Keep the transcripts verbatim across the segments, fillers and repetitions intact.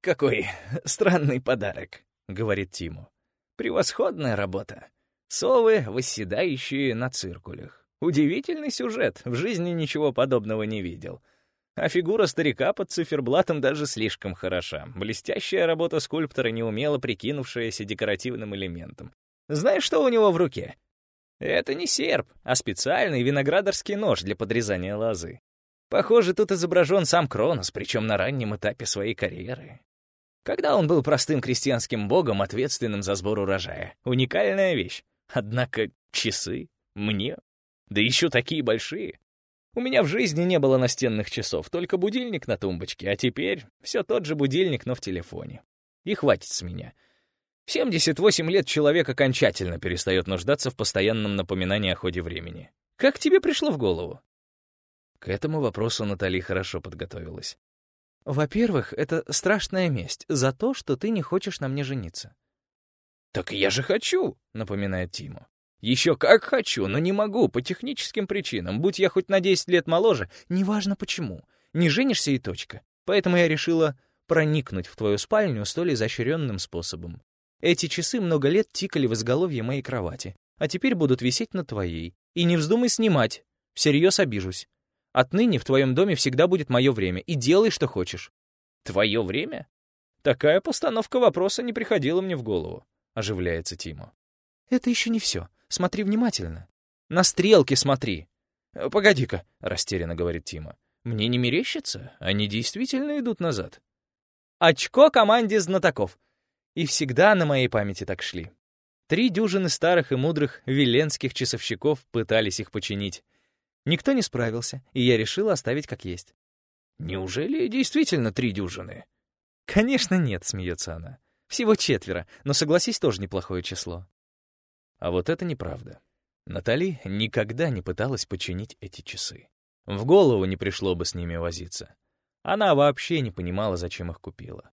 какой странный подарок», — говорит Тиму. «Превосходная работа. Совы, восседающие на циркулях. Удивительный сюжет, в жизни ничего подобного не видел. А фигура старика под циферблатом даже слишком хороша. Блестящая работа скульптора, неумело прикинувшаяся декоративным элементом. Знаешь, что у него в руке? Это не серп, а специальный виноградарский нож для подрезания лозы. Похоже, тут изображен сам Кронос, причем на раннем этапе своей карьеры. Когда он был простым крестьянским богом, ответственным за сбор урожая. Уникальная вещь. Однако часы? Мне? Да еще такие большие. У меня в жизни не было настенных часов, только будильник на тумбочке, а теперь все тот же будильник, но в телефоне. И хватит с меня. В семьдесят восемь лет человек окончательно перестает нуждаться в постоянном напоминании о ходе времени. Как тебе пришло в голову? К этому вопросу Натали хорошо подготовилась. «Во-первых, это страшная месть за то, что ты не хочешь на мне жениться». «Так я же хочу», — напоминает Тиму. «Еще как хочу, но не могу, по техническим причинам. Будь я хоть на десять лет моложе, неважно почему. Не женишься и точка. Поэтому я решила проникнуть в твою спальню столь изощренным способом. Эти часы много лет тикали в изголовье моей кровати, а теперь будут висеть на твоей. И не вздумай снимать, всерьез обижусь. Отныне в твоем доме всегда будет мое время, и делай, что хочешь». «Твое время?» Такая постановка вопроса не приходила мне в голову, оживляется Тима. «Это еще не все. Смотри внимательно. На стрелки смотри». «Погоди-ка», — растерянно говорит Тима. «Мне не мерещится? Они действительно идут назад». Очко команде знатоков. И всегда на моей памяти так шли. Три дюжины старых и мудрых виленских часовщиков пытались их починить. Никто не справился, и я решила оставить как есть. «Неужели действительно три дюжины?» «Конечно нет», — смеется она. «Всего четверо, но, согласись, тоже неплохое число». А вот это неправда. Натали никогда не пыталась починить эти часы. В голову не пришло бы с ними возиться. Она вообще не понимала, зачем их купила.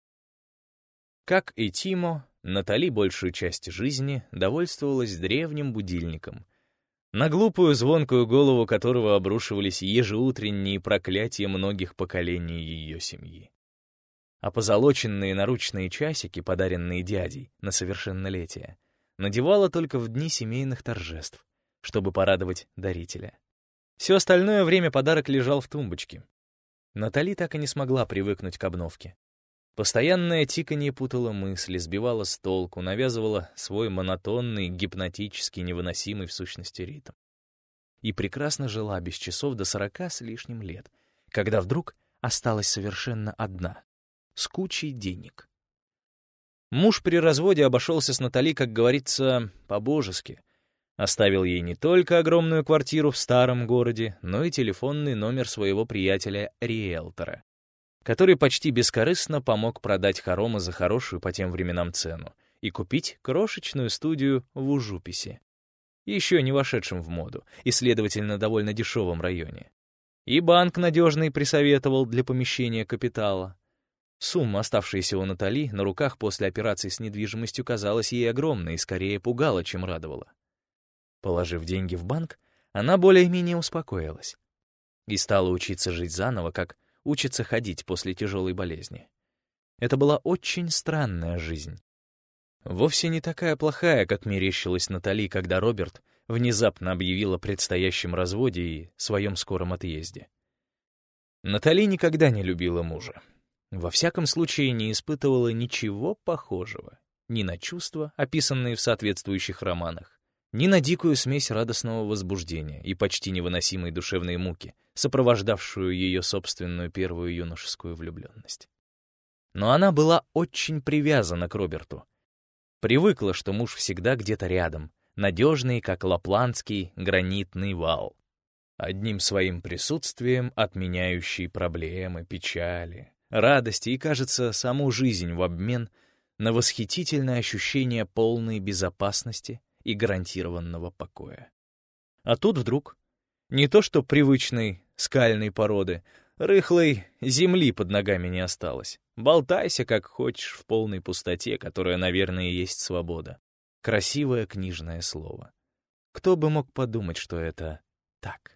Как и Тимо, Натали большую часть жизни довольствовалась древним будильником, на глупую звонкую голову которого обрушивались ежеутренние проклятия многих поколений ее семьи. А позолоченные наручные часики, подаренные дядей на совершеннолетие, надевала только в дни семейных торжеств, чтобы порадовать дарителя. Все остальное время подарок лежал в тумбочке. Натали так и не смогла привыкнуть к обновке. Постоянное тиканье путало мысли, сбивало с толку, навязывало свой монотонный, гипнотический, невыносимый в сущности ритм. И прекрасно жила без часов до сорока с лишним лет, когда вдруг осталась совершенно одна, с кучей денег. Муж при разводе обошелся с Натали, как говорится, по-божески. Оставил ей не только огромную квартиру в старом городе, но и телефонный номер своего приятеля-риэлтора, который почти бескорыстно помог продать хоромы за хорошую по тем временам цену и купить крошечную студию в Ужуписе, еще не вошедшем в моду, и, следовательно, довольно дешевом районе. И банк надежный присоветовал для помещения капитала. Сумма, оставшаяся у Натали на руках после операции с недвижимостью, казалась ей огромной и скорее пугала, чем радовала. Положив деньги в банк, она более-менее успокоилась и стала учиться жить заново, как учится ходить после тяжелой болезни. Это была очень странная жизнь. Вовсе не такая плохая, как мерещилась Натали, когда Роберт внезапно объявил о предстоящем разводе и своем скором отъезде. Натали никогда не любила мужа. Во всяком случае, не испытывала ничего похожего ни на чувства, описанные в соответствующих романах, ни на дикую смесь радостного возбуждения и почти невыносимой душевной муки, сопровождавшую ее собственную первую юношескую влюбленность. Но она была очень привязана к Роберту. Привыкла, что муж всегда где-то рядом, надежный, как лапландский гранитный вал, одним своим присутствием отменяющий проблемы, печали, радости и, кажется, саму жизнь в обмен на восхитительное ощущение полной безопасности и гарантированного покоя. А тут вдруг не то что привычной скальной породы, рыхлой земли под ногами не осталось. Болтайся, как хочешь, в полной пустоте, которая, наверное, и есть свобода. Красивое книжное слово. Кто бы мог подумать, что это так?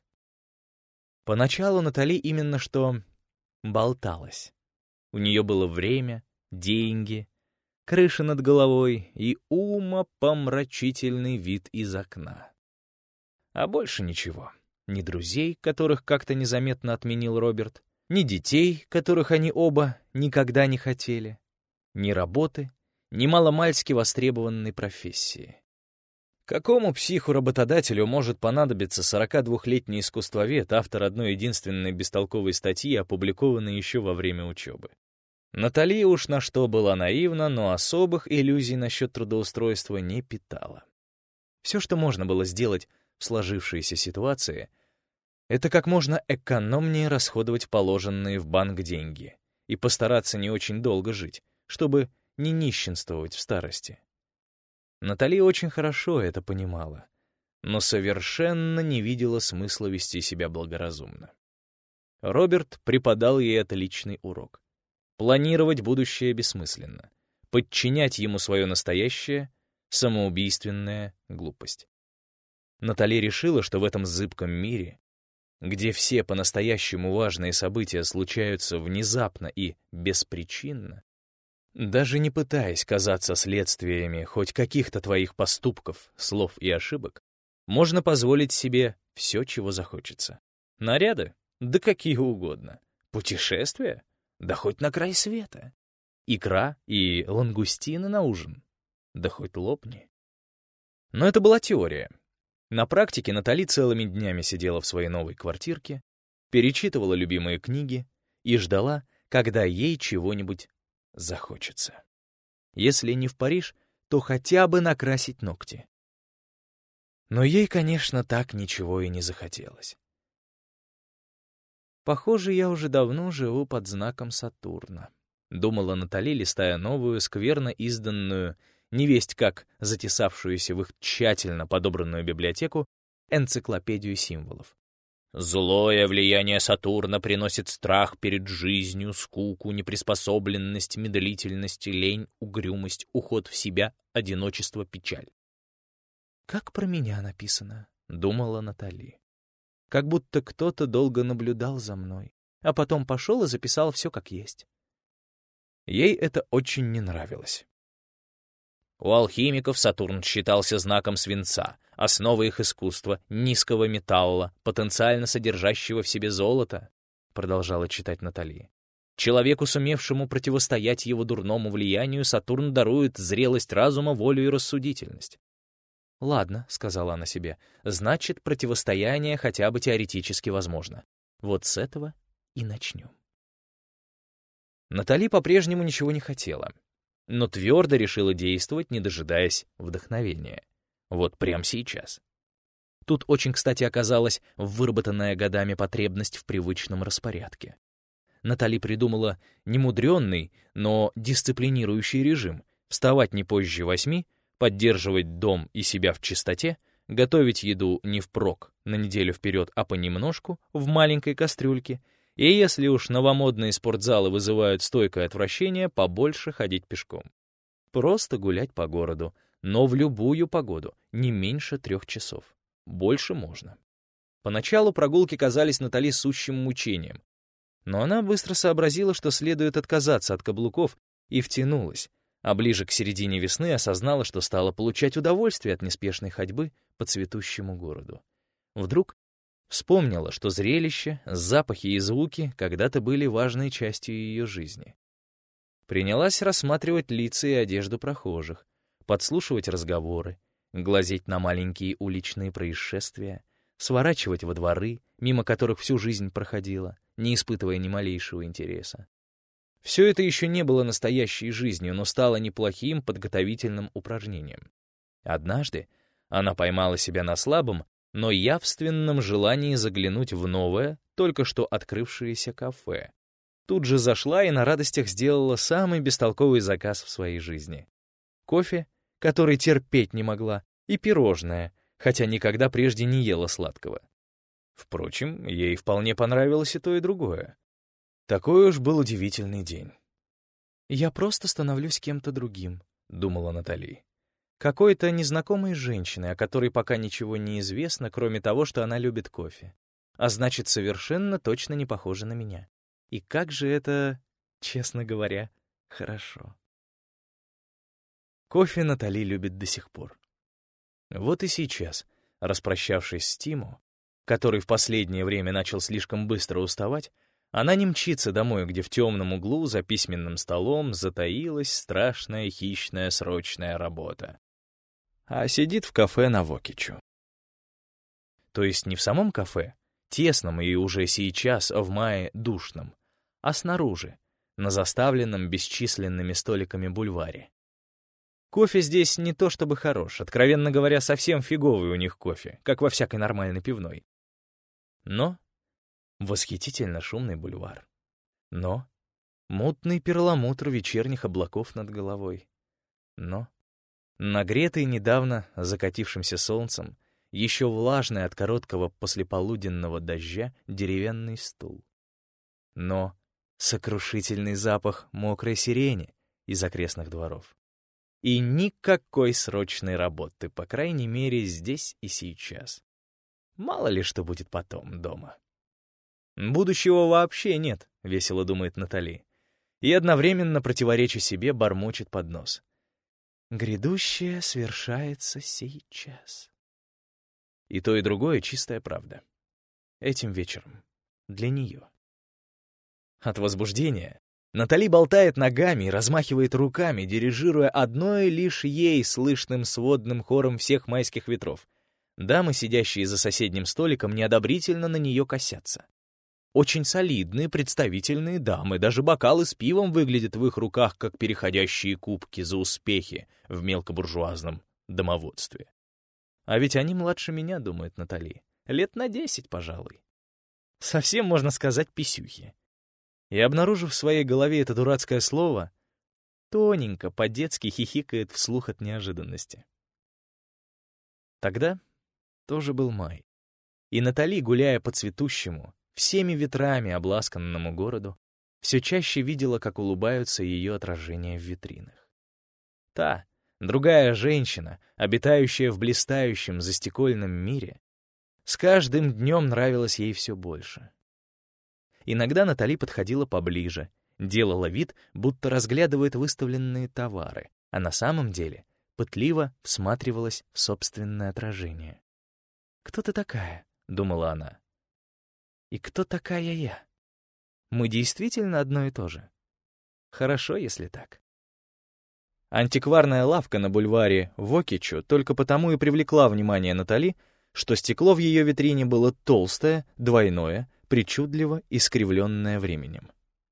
Поначалу Натали именно что болталась. У нее было время, деньги, крыша над головой и умопомрачительный вид из окна. А больше ничего. Ни друзей, которых как-то незаметно отменил Роберт, ни детей, которых они оба никогда не хотели, ни работы, ни маломальски востребованной профессии. Какому психу-работодателю может понадобиться сорокадвухлетний искусствовед, автор одной единственной бестолковой статьи, опубликованной еще во время учебы? Натали уж на что была наивна, но особых иллюзий насчет трудоустройства не питала. Все, что можно было сделать в сложившейся ситуации, это как можно экономнее расходовать положенные в банк деньги и постараться не очень долго жить, чтобы не нищенствовать в старости. Натали очень хорошо это понимала, но совершенно не видела смысла вести себя благоразумно. Роберт преподал ей отличный урок. Планировать будущее бессмысленно. Подчинять ему свое настоящее — самоубийственная глупость. Натали решила, что в этом зыбком мире, где все по-настоящему важные события случаются внезапно и беспричинно, даже не пытаясь казаться следствиями хоть каких-то твоих поступков, слов и ошибок, можно позволить себе все, чего захочется. Наряды? Да какие угодно. Путешествия? Да хоть на край света. Икра и лангустины на ужин? Да хоть лопни. Но это была теория. На практике Натали целыми днями сидела в своей новой квартирке, перечитывала любимые книги и ждала, когда ей чего-нибудь захочется. Если не в Париж, то хотя бы накрасить ногти. Но ей, конечно, так ничего и не захотелось. «Похоже, я уже давно живу под знаком Сатурна», — думала Натали, листая новую, скверно изданную, невесть как затесавшуюся в их тщательно подобранную библиотеку, энциклопедию символов. Злое влияние Сатурна приносит страх перед жизнью, скуку, неприспособленность, медлительность, лень, угрюмость, уход в себя, одиночество, печаль. «Как про меня написано», — думала Натали. «Как будто кто-то долго наблюдал за мной, а потом пошел и записал все как есть». Ей это очень не нравилось. У алхимиков Сатурн считался знаком свинца, основой их искусства, низкого металла, потенциально содержащего в себе золото, продолжала читать Натали. Человеку, сумевшему противостоять его дурному влиянию, Сатурн дарует зрелость разума, волю и рассудительность. «Ладно», — сказала она себе, — «значит, противостояние хотя бы теоретически возможно. Вот с этого и начнем». Натали по-прежнему ничего не хотела, но твердо решила действовать, не дожидаясь вдохновения. Вот прямо сейчас. Тут очень кстати оказалась выработанная годами потребность в привычном распорядке. Натали придумала немудренный, но дисциплинирующий режим: вставать не позже восьми, поддерживать дом и себя в чистоте, готовить еду не впрок, на неделю вперед, а понемножку, в маленькой кастрюльке, и если уж новомодные спортзалы вызывают стойкое отвращение, побольше ходить пешком. Просто гулять по городу, но в любую погоду, не меньше трех часов. Больше можно. Поначалу прогулки казались Натали сущим мучением, но она быстро сообразила, что следует отказаться от каблуков, и втянулась, а ближе к середине весны осознала, что стала получать удовольствие от неспешной ходьбы по цветущему городу. Вдруг вспомнила, что зрелище, запахи и звуки когда-то были важной частью ее жизни. Принялась рассматривать лица и одежду прохожих, подслушивать разговоры, глазеть на маленькие уличные происшествия, сворачивать во дворы, мимо которых всю жизнь проходила, не испытывая ни малейшего интереса. Все это еще не было настоящей жизнью, но стало неплохим подготовительным упражнением. Однажды она поймала себя на слабом, но явственном желании заглянуть в новое, только что открывшееся кафе. Тут же зашла и на радостях сделала самый бестолковый заказ в своей жизни. Кофе, который терпеть не могла, и пирожное, хотя никогда прежде не ела сладкого. Впрочем, ей вполне понравилось и то, и другое. Такой уж был удивительный день. «Я просто становлюсь кем-то другим», — думала Натали. «Какой-то незнакомой женщиной, о которой пока ничего не известно, кроме того, что она любит кофе. А значит, совершенно точно не похожа на меня. И как же это, честно говоря, хорошо. Кофе Натали любит до сих пор. Вот и сейчас, распрощавшись с Тимо, который в последнее время начал слишком быстро уставать, она не мчится домой, где в темном углу за письменным столом затаилась страшная хищная срочная работа, а сидит в кафе на Вокичу. То есть не в самом кафе, тесном и уже сейчас, в мае, душном, а снаружи, на заставленном бесчисленными столиками бульваре. Кофе здесь не то чтобы хорош, откровенно говоря, совсем фиговый у них кофе, как во всякой нормальной пивной. Но восхитительно шумный бульвар. Но мутный перламутр вечерних облаков над головой. Но нагретый недавно закатившимся солнцем, еще влажный от короткого послеполуденного дождя деревянный стул. Но сокрушительный запах мокрой сирени из окрестных дворов. И никакой срочной работы, по крайней мере, здесь и сейчас. Мало ли что будет потом дома. Будущего вообще нет, весело думает Натали. И одновременно, противореча себе, бормочет под нос. Грядущее свершается сейчас. И то, и другое чистая правда. Этим вечером. Для нее. От возбуждения Натали болтает ногами и размахивает руками, дирижируя одной лишь ей слышным сводным хором всех майских ветров. Дамы, сидящие за соседним столиком, неодобрительно на нее косятся. Очень солидные, представительные дамы, даже бокалы с пивом выглядят в их руках, как переходящие кубки за успехи в мелкобуржуазном домоводстве. А ведь они младше меня, думает Натали. Лет на десять, пожалуй. Совсем, можно сказать, писюхи. И, обнаружив в своей голове это дурацкое слово, тоненько, по-детски хихикает вслух от неожиданности. Тогда тоже был май. И Натали, гуляя по цветущему, всеми ветрами обласканному городу, все чаще видела, как улыбаются ее отражения в витринах. Та, другая женщина, обитающая в блистающем застекольном мире, с каждым днем нравилась ей все больше. Иногда Натали подходила поближе, делала вид, будто разглядывает выставленные товары, а на самом деле пытливо всматривалась в собственное отражение. «Кто ты такая?» — думала она. «И кто такая я? Мы действительно одно и то же. Хорошо, если так». Антикварная лавка на бульваре Вокичу только потому и привлекла внимание Натали, что стекло в ее витрине было толстое, двойное, причудливо искривленное временем.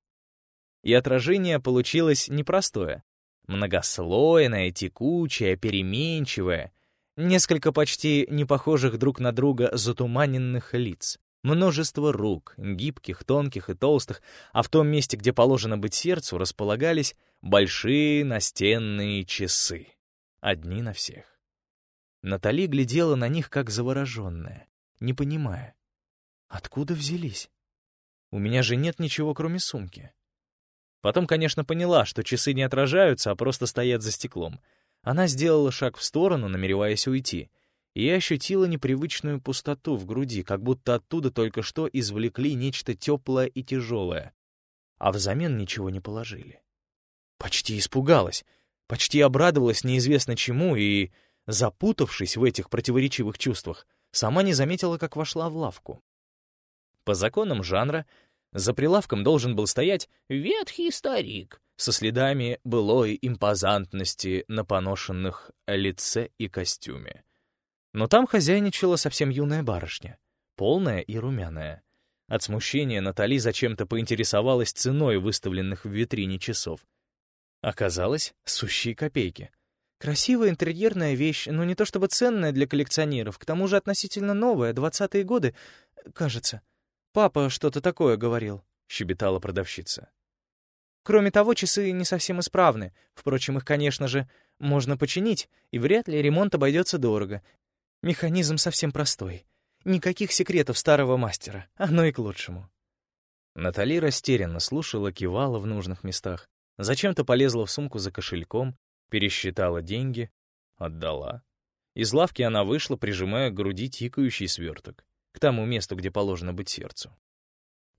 И отражение получилось непростое, многослойное, текучее, переменчивое, несколько почти не похожих друг на друга затуманенных лиц, множество рук, гибких, тонких и толстых, а в том месте, где положено быть сердцу, располагались большие настенные часы, одни на всех. Натали глядела на них как завороженная, не понимая, откуда взялись? У меня же нет ничего, кроме сумки. Потом, конечно, поняла, что часы не отражаются, а просто стоят за стеклом. Она сделала шаг в сторону, намереваясь уйти, и ощутила непривычную пустоту в груди, как будто оттуда только что извлекли нечто теплое и тяжелое, а взамен ничего не положили. Почти испугалась, почти обрадовалась неизвестно чему и, запутавшись в этих противоречивых чувствах, сама не заметила, как вошла в лавку. По законам жанра, за прилавком должен был стоять ветхий старик со следами былой импозантности на поношенных лице и костюме. Но там хозяйничала совсем юная барышня, полная и румяная. От смущения Натали зачем-то поинтересовалась ценой выставленных в витрине часов. Оказалось, сущие копейки. Красивая интерьерная вещь, но не то чтобы ценная для коллекционеров, к тому же относительно новая, двадцатые годы, кажется. «Папа что-то такое говорил», — щебетала продавщица. «Кроме того, часы не совсем исправны. Впрочем, их, конечно же, можно починить, и вряд ли ремонт обойдется дорого. Механизм совсем простой. Никаких секретов старого мастера, оно и к лучшему». Натали растерянно слушала, кивала в нужных местах, зачем-то полезла в сумку за кошельком, пересчитала деньги, отдала. Из лавки она вышла, прижимая к груди тикающий сверток, к тому месту, где положено быть сердцу.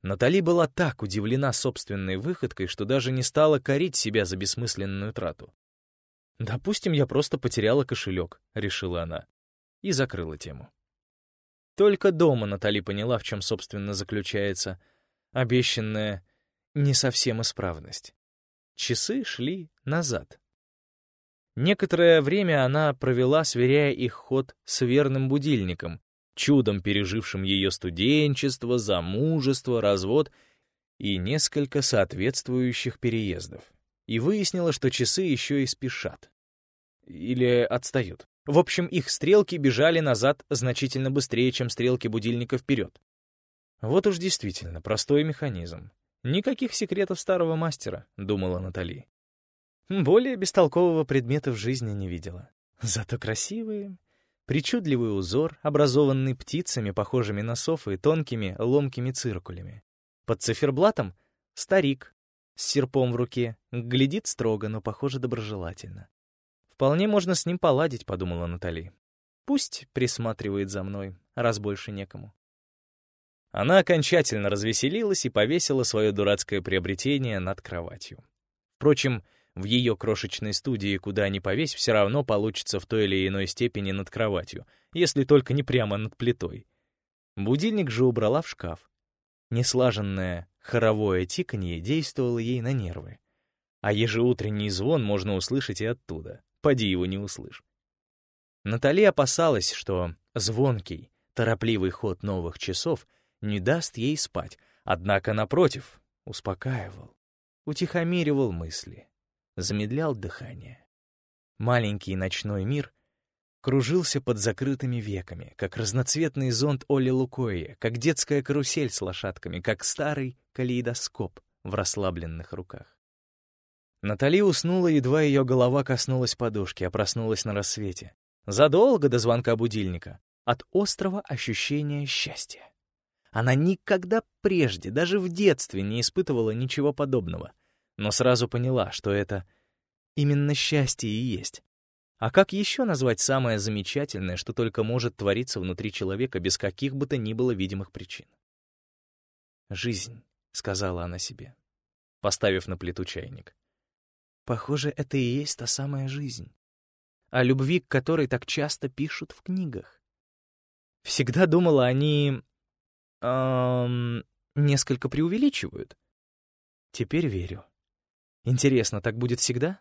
Натали была так удивлена собственной выходкой, что даже не стала корить себя за бессмысленную трату. «Допустим, я просто потеряла кошелек», — решила она, и закрыла тему. Только дома Натали поняла, в чем, собственно, заключается обещанная не совсем исправность. Часы шли назад. Некоторое время она провела, сверяя их ход с верным будильником, чудом пережившим ее студенчество, замужество, развод и несколько соответствующих переездов, и выяснила, что часы еще и спешат. Или отстают. В общем, их стрелки бежали назад значительно быстрее, чем стрелки будильника вперед. Вот уж действительно простой механизм. Никаких секретов старого мастера, думала Натали. Более бестолкового предмета в жизни не видела. Зато красивые. Причудливый узор, образованный птицами, похожими на совы, тонкими ломкими циркулями. Под циферблатом — старик с серпом в руке, глядит строго, но, похоже, доброжелательно. «Вполне можно с ним поладить», — подумала Натали. «Пусть присматривает за мной, раз больше некому». Она окончательно развеселилась и повесила свое дурацкое приобретение над кроватью. Впрочем, в ее крошечной студии, куда ни повесь, все равно получится в той или иной степени над кроватью, если только не прямо над плитой. Будильник же убрала в шкаф. Неслаженное хоровое тиканье действовало ей на нервы. А ежеутренний звон можно услышать и оттуда. Поди его не услышь. Натали опасалась, что звонкий, торопливый ход новых часов не даст ей спать, однако, напротив, успокаивал, утихомиривал мысли, замедлял дыхание. Маленький ночной мир кружился под закрытыми веками, как разноцветный зонт Олли Лукойе, как детская карусель с лошадками, как старый калейдоскоп в расслабленных руках. Натали уснула, едва ее голова коснулась подушки, а проснулась на рассвете. Задолго до звонка будильника, от острого ощущения счастья. Она никогда прежде, даже в детстве, не испытывала ничего подобного, но сразу поняла, что это именно счастье и есть. А как еще назвать самое замечательное, что только может твориться внутри человека без каких бы то ни было видимых причин? «Жизнь», — сказала она себе, поставив на плиту чайник. «Похоже, это и есть та самая жизнь, о любви, к которой так часто пишут в книгах. Всегда думала, они... Эм, несколько преувеличивают. Теперь верю. Интересно, так будет всегда?»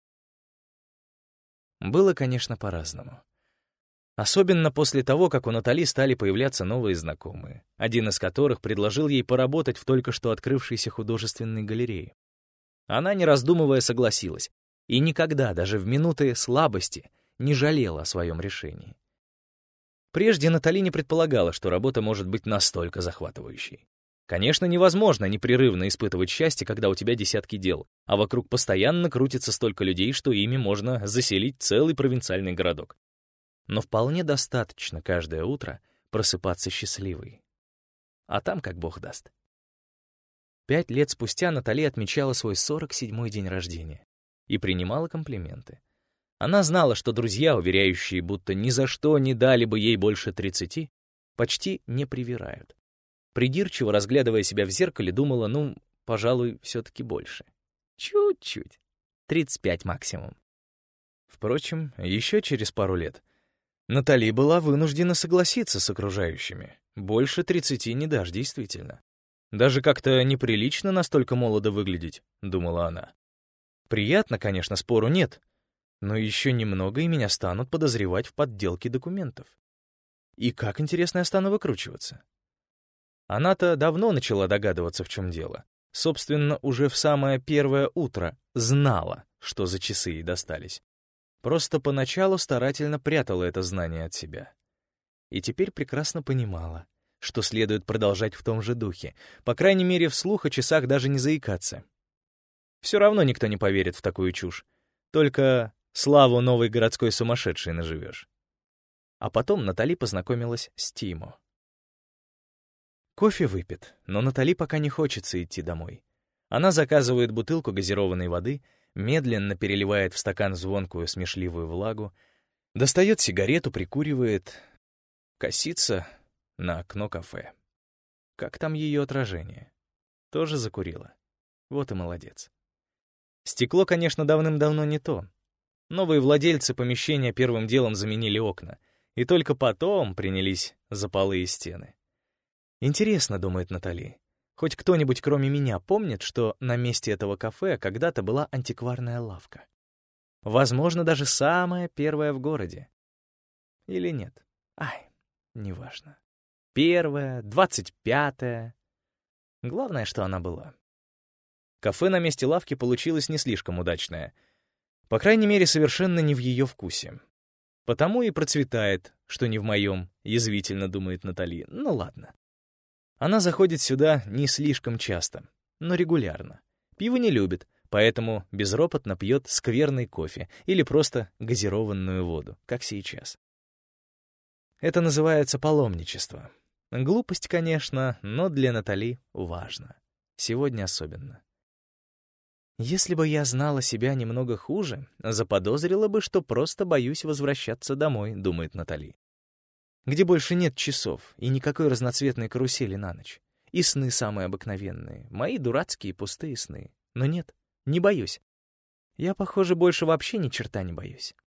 Было, конечно, по-разному. Особенно после того, как у Натали стали появляться новые знакомые, один из которых предложил ей поработать в только что открывшейся художественной галерее. Она, не раздумывая, согласилась, и никогда, даже в минуты слабости, не жалела о своем решении. Прежде Натали не предполагала, что работа может быть настолько захватывающей. Конечно, невозможно непрерывно испытывать счастье, когда у тебя десятки дел, а вокруг постоянно крутится столько людей, что ими можно заселить целый провинциальный городок. Но вполне достаточно каждое утро просыпаться счастливой. А там как Бог даст. Пять лет спустя Натали отмечала свой сорок седьмой день рождения и принимала комплименты. Она знала, что друзья, уверяющие, будто ни за что не дали бы ей больше тридцати, почти не привирают. Придирчиво разглядывая себя в зеркале, думала, ну, пожалуй, все-таки больше. Чуть-чуть. тридцать пять максимум. Впрочем, еще через пару лет Натали была вынуждена согласиться с окружающими. Больше тридцати не дашь, действительно. Даже как-то неприлично настолько молодо выглядеть, думала она. Приятно, конечно, спору нет, но еще немного, и меня станут подозревать в подделке документов. И как, интересно, я стану выкручиваться? Она-то давно начала догадываться, в чем дело. Собственно, уже в самое первое утро знала, что за часы ей достались. Просто поначалу старательно прятала это знание от себя. И теперь прекрасно понимала, что следует продолжать в том же духе, по крайней мере, вслух о часах даже не заикаться. Все равно никто не поверит в такую чушь. Только славу новой городской сумасшедшей наживешь. А потом Натали познакомилась с Тимо. Кофе выпит, но Натали пока не хочется идти домой. Она заказывает бутылку газированной воды, медленно переливает в стакан звонкую смешливую влагу, достает сигарету, прикуривает, косится на окно кафе. Как там ее отражение? тоже закурила. Вот и молодец. Стекло, конечно, давным-давно не то. Новые владельцы помещения первым делом заменили окна, и только потом принялись за полы и стены. Интересно, думает Натали, хоть кто-нибудь кроме меня помнит, что на месте этого кафе когда-то была антикварная лавка? Возможно, даже самая первая в городе. Или нет? Ай, неважно. Первая, двадцать пятая. Главное, что она была. Кафе на месте лавки получилось не слишком удачное. По крайней мере, совершенно не в ее вкусе. Потому и процветает, что не в моем, язвительно думает Натали. Ну ладно. Она заходит сюда не слишком часто, но регулярно. Пиво не любит, поэтому безропотно пьет скверный кофе или просто газированную воду, как сейчас. Это называется паломничество. Глупость, конечно, но для Натали важно. Сегодня особенно. Если бы я знала себя немного хуже, заподозрила бы, что просто боюсь возвращаться домой, думает Натали. Где больше нет часов и никакой разноцветной карусели на ночь. И сны самые обыкновенные, мои дурацкие пустые сны. Но нет, не боюсь. Я, похоже, больше вообще ни черта не боюсь.